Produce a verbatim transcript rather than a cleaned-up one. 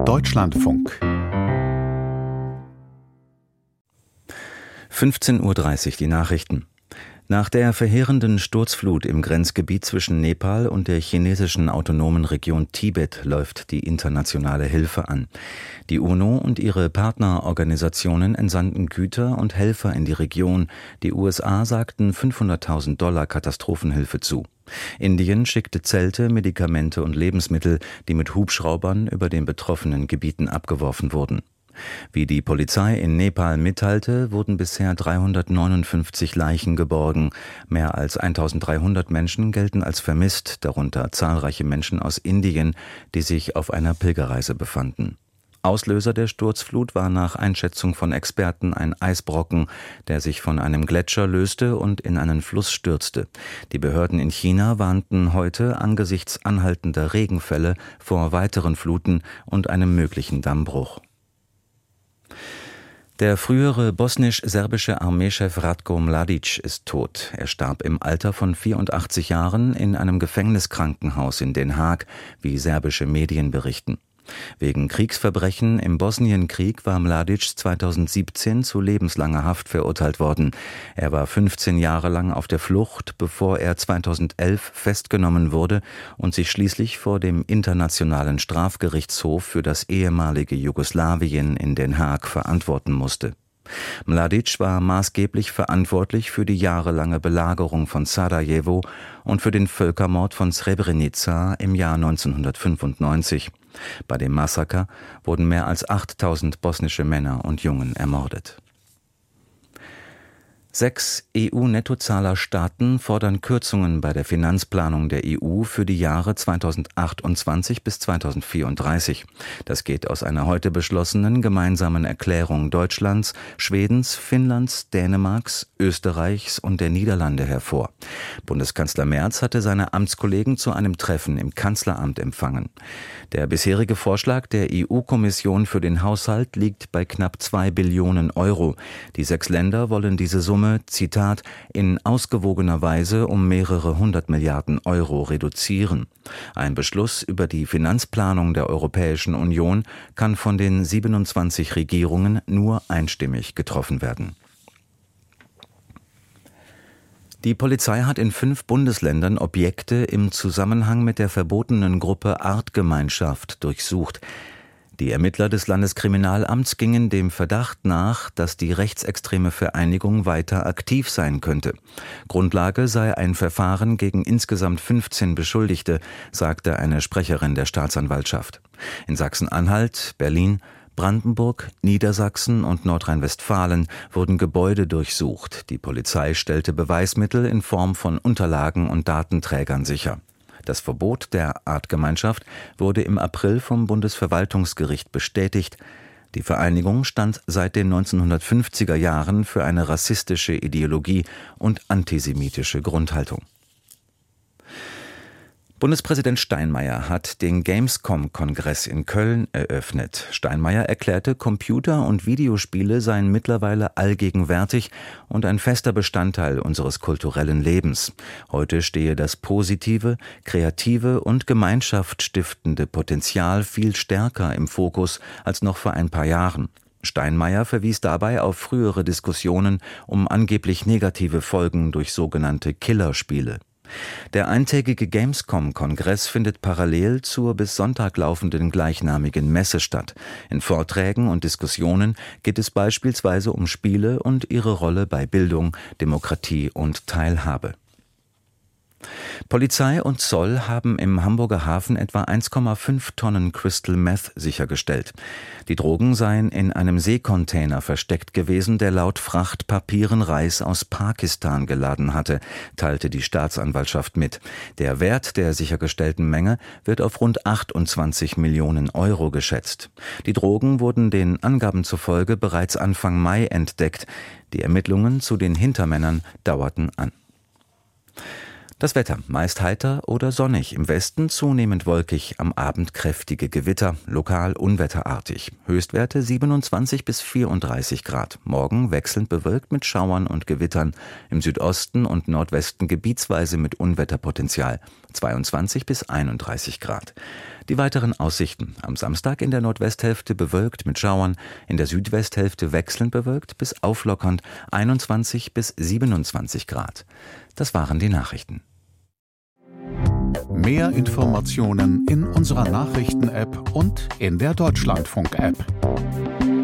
Deutschlandfunk. fünfzehn Uhr dreißig, die Nachrichten. Nach der verheerenden Sturzflut im Grenzgebiet zwischen Nepal und der chinesischen autonomen Region Tibet läuft die internationale Hilfe an. Die UNO und ihre Partnerorganisationen entsandten Güter und Helfer in die Region. Die U S A sagten fünfhunderttausend Dollar Katastrophenhilfe zu. Indien schickte Zelte, Medikamente und Lebensmittel, die mit Hubschraubern über den betroffenen Gebieten abgeworfen wurden. Wie die Polizei in Nepal mitteilte, wurden bisher dreihundertneunundfünfzig Leichen geborgen. Mehr als eintausenddreihundert Menschen gelten als vermisst, darunter zahlreiche Menschen aus Indien, die sich auf einer Pilgerreise befanden. Auslöser der Sturzflut war nach Einschätzung von Experten ein Eisbrocken, der sich von einem Gletscher löste und in einen Fluss stürzte. Die Behörden in China warnten heute angesichts anhaltender Regenfälle vor weiteren Fluten und einem möglichen Dammbruch. Der frühere bosnisch-serbische Armeechef Ratko Mladic ist tot. Er starb im Alter von vierundachtzig Jahren in einem Gefängniskrankenhaus in Den Haag, wie serbische Medien berichten. Wegen Kriegsverbrechen im Bosnienkrieg war Mladic zweitausendsiebzehn zu lebenslanger Haft verurteilt worden. Er war fünfzehn Jahre lang auf der Flucht, bevor er zweitausendelf festgenommen wurde und sich schließlich vor dem Internationalen Strafgerichtshof für das ehemalige Jugoslawien in Den Haag verantworten musste. Mladic war maßgeblich verantwortlich für die jahrelange Belagerung von Sarajevo und für den Völkermord von Srebrenica im Jahr neunzehnhundertfünfundneunzig. Bei dem Massaker wurden mehr als achttausend bosnische Männer und Jungen ermordet. Sechs E U-Nettozahlerstaaten fordern Kürzungen bei der Finanzplanung der E U für die Jahre zweitausendachtundzwanzig bis zweitausendvierunddreißig. Das geht aus einer heute beschlossenen gemeinsamen Erklärung Deutschlands, Schwedens, Finnlands, Dänemarks, Österreichs und der Niederlande hervor. Bundeskanzler Merz hatte seine Amtskollegen zu einem Treffen im Kanzleramt empfangen. Der bisherige Vorschlag der E U-Kommission für den Haushalt liegt bei knapp zwei Billionen Euro. Die sechs Länder wollen diese Summe, Zitat, in ausgewogener Weise um mehrere hundert Milliarden Euro reduzieren. Ein Beschluss über die Finanzplanung der Europäischen Union kann von den siebenundzwanzig Regierungen nur einstimmig getroffen werden. Die Polizei hat in fünf Bundesländern Objekte im Zusammenhang mit der verbotenen Gruppe Artgemeinschaft durchsucht. Die Ermittler des Landeskriminalamts gingen dem Verdacht nach, dass die rechtsextreme Vereinigung weiter aktiv sein könnte. Grundlage sei ein Verfahren gegen insgesamt fünfzehn Beschuldigte, sagte eine Sprecherin der Staatsanwaltschaft. In Sachsen-Anhalt, Berlin, Brandenburg, Niedersachsen und Nordrhein-Westfalen wurden Gebäude durchsucht. Die Polizei stellte Beweismittel in Form von Unterlagen und Datenträgern sicher. Das Verbot der Artgemeinschaft wurde im April vom Bundesverwaltungsgericht bestätigt. Die Vereinigung stand seit den neunzehnhundertfünfziger Jahren für eine rassistische Ideologie und antisemitische Grundhaltung. Bundespräsident Steinmeier hat den Gamescom-Kongress in Köln eröffnet. Steinmeier erklärte, Computer- und Videospiele seien mittlerweile allgegenwärtig und ein fester Bestandteil unseres kulturellen Lebens. Heute stehe das positive, kreative und gemeinschaftsstiftende Potenzial viel stärker im Fokus als noch vor ein paar Jahren. Steinmeier verwies dabei auf frühere Diskussionen um angeblich negative Folgen durch sogenannte Killerspiele. Der eintägige Gamescom-Kongress findet parallel zur bis Sonntag laufenden gleichnamigen Messe statt. In Vorträgen und Diskussionen geht es beispielsweise um Spiele und ihre Rolle bei Bildung, Demokratie und Teilhabe. Polizei und Zoll haben im Hamburger Hafen etwa eins Komma fünf Tonnen Crystal Meth sichergestellt. Die Drogen seien in einem Seekontainer versteckt gewesen, der laut Frachtpapieren Reis aus Pakistan geladen hatte, teilte die Staatsanwaltschaft mit. Der Wert der sichergestellten Menge wird auf rund achtundzwanzig Millionen Euro geschätzt. Die Drogen wurden den Angaben zufolge bereits Anfang Mai entdeckt. Die Ermittlungen zu den Hintermännern dauerten an. Das Wetter meist heiter oder sonnig, im Westen zunehmend wolkig, am Abend kräftige Gewitter, lokal unwetterartig. Höchstwerte siebenundzwanzig bis vierunddreißig Grad. Morgen wechselnd bewölkt mit Schauern und Gewittern. Im Südosten und Nordwesten gebietsweise mit Unwetterpotenzial. zweiundzwanzig bis einunddreißig Grad. Die weiteren Aussichten: Am Samstag in der Nordwesthälfte bewölkt mit Schauern, in der Südwesthälfte wechselnd bewölkt bis auflockernd, einundzwanzig bis siebenundzwanzig Grad. Das waren die Nachrichten. Mehr Informationen in unserer Nachrichten-App und in der Deutschlandfunk-App.